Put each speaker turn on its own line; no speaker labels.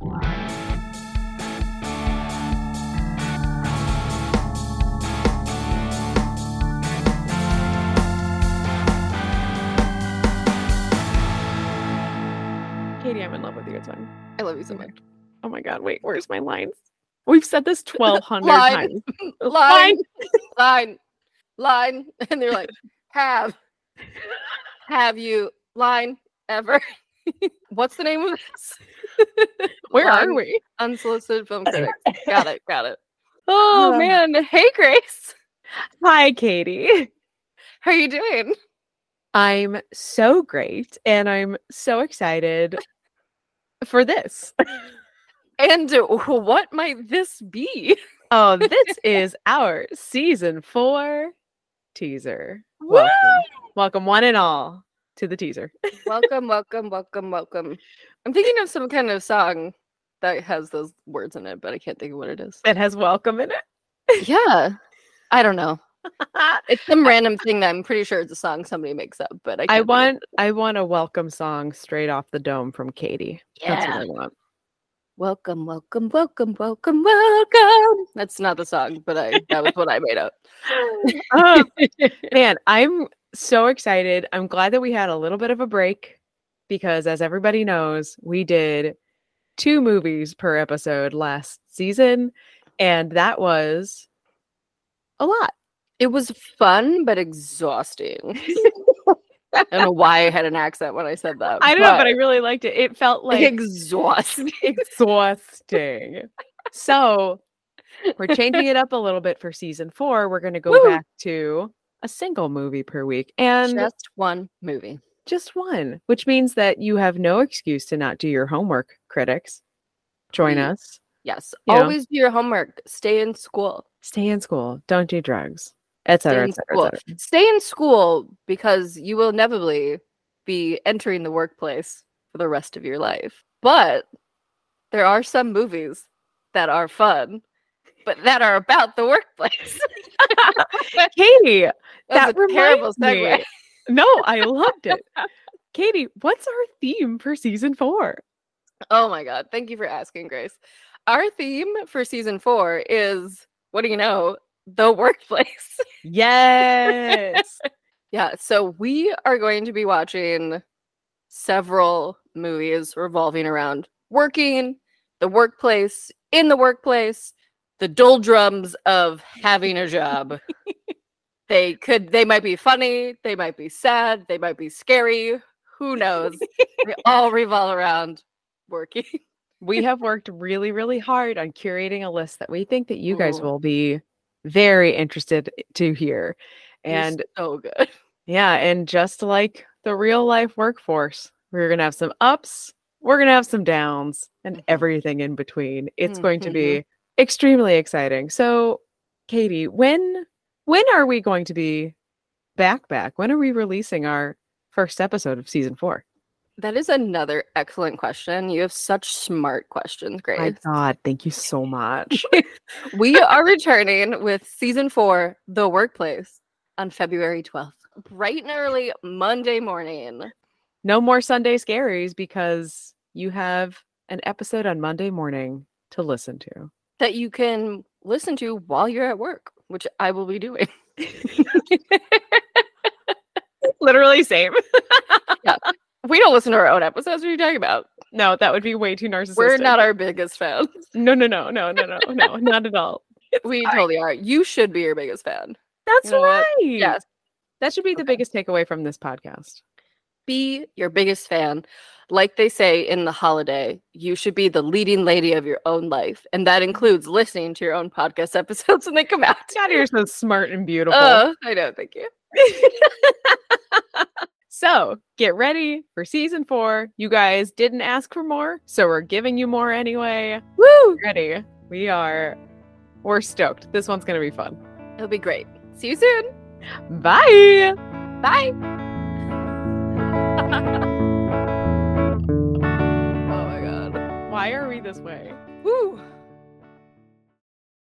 Katie, I'm in love with you. It's fine.
I love you so much.
Oh my God, wait, where's my lines? We've said this 1,200 times.
Line. And they're like, have you line ever? What's the name of this?
Where are we?
Unsolicited Film Critics. Got it.
Oh,
man. Hey, Grace.
Hi, Katie.
How are you doing?
I'm so great, and I'm so excited for this.
And what might this be?
Oh, this is our season 4 teaser.
Woo!
Welcome one and all to the teaser.
Welcome. I'm thinking of some kind of song that has those words in it, but I can't think of what it is.
It has welcome in it?
Yeah. I don't know. It's some random thing that I'm pretty sure it's a song somebody makes up, but I want
a welcome song straight off the dome from Katie.
Yeah.
That's what I want.
Welcome. That's not the song, but that was what I made up.
Oh, man, I'm so excited. I'm glad that we had a little bit of a break because, as everybody knows, we did 2 movies per episode last season, and that was a lot.
It was fun, but exhausting. I don't know why I had an accent when I said that.
I don't know, but I really liked it. It felt like
exhausting.
So we're changing it up a little bit for season 4. We're going to go back to a single movie per week. And
just one movie.
Just one, which means that you have no excuse to not do your homework, critics. Join us.
Yes. Always do your homework. Stay in school.
Don't do drugs. Etc.
Stay in school because you will inevitably be entering the workplace for the rest of your life. But there are some movies that are fun, but that are about the workplace.
Katie, that
was a terrible segue.
Me. No, I loved it. Katie, what's our theme for season 4?
Oh my God. Thank you for asking, Grace. Our theme for season 4 is, what do you know? The workplace.
Yes.
Yeah, so we are going to be watching several movies revolving around working, the workplace, in the workplace, the doldrums of having a job. They might be funny, they might be sad, they might be scary, who knows? They all revolve around working.
We have worked really, really hard on curating a list that we think that you guys will be very interested to hear. And
so good.
Yeah, and just like the real life workforce, we're going to have some ups, we're going to have some downs, and everything in between. It's going to be extremely exciting. So, Katie, when are we going to be back? When are we releasing our first episode of season 4?
That is another excellent question. You have such smart questions, Grace.
My God, thank you so much.
We are returning with season 4, The Workplace, on February 12th. Bright and early Monday morning.
No more Sunday scaries because you have an episode on Monday morning to listen to.
That you can listen to while you're at work, which I will be doing.
Literally same.
Yeah. We don't listen to our own episodes. What are you talking about?
No, that would be way too narcissistic.
We're not our biggest fans.
No, not at all.
We totally are. You should be your biggest fan.
That's right.
Yes.
That should be the biggest takeaway from this podcast.
Be your biggest fan. Like they say in The Holiday, you should be the leading lady of your own life. And that includes listening to your own podcast episodes when they come out.
God, you're so smart and beautiful.
I know. Thank you.
So get ready for season 4. You guys didn't ask for more, so we're giving you more anyway.
Woo!
Ready. We're stoked. This one's going to be fun.
It'll be great. See you soon.
Bye.
Bye. Oh my God.
Why are we this way?
Woo.